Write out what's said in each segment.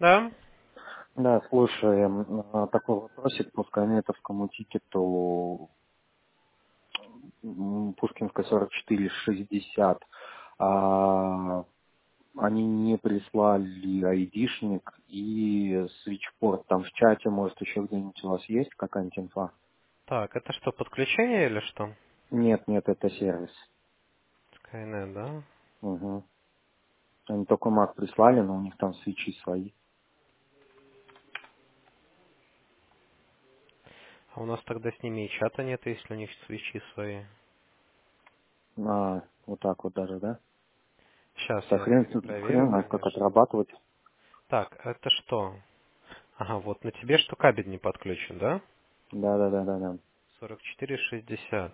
Да? Да, слушай, такой вопросик по скайнетовскому тикету Пушкинская 4460. А, Они не прислали айдишник и свитчпорт. Там в чате, может, еще где-нибудь у вас есть какая-нибудь инфа? Так, это что, подключение или что? Нет, нет, это сервис. Skynet, да? Угу. Они только Mac прислали, но у них там свечи свои. А у нас тогда с ними и чата нет, если у них свечи свои. Вот так вот даже, да? Сейчас Да я хрен перепроверю, знает, как конечно. отрабатывать. Так, это что? Ага, вот на тебе что кабель не подключен, да? Да. 4460.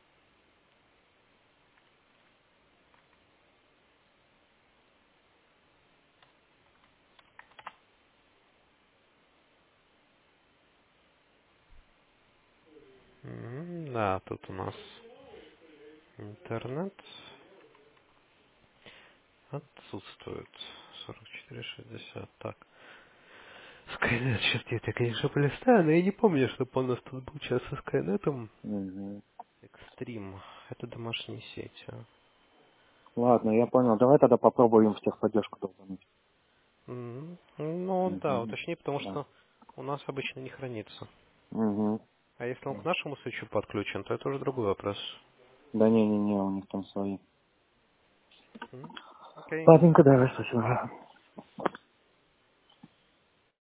Да, тут у нас интернет отсутствует. 4460. Так. Скайнет, сейчас я это, конечно, полистаю, но я не помню, чтобы у нас тут был час со Скайнетом. Угу. Экстрим. Это домашние сети. Ладно, я понял. Давай тогда попробуем в техподдержку долбануть. Ну да, Угу. уточни, потому Да. что у нас обычно не хранится. Угу. А если он к нашему свечу подключен, то это уже другой вопрос. Да не, у них там свои. Окей. Ладненько, давай, спасибо.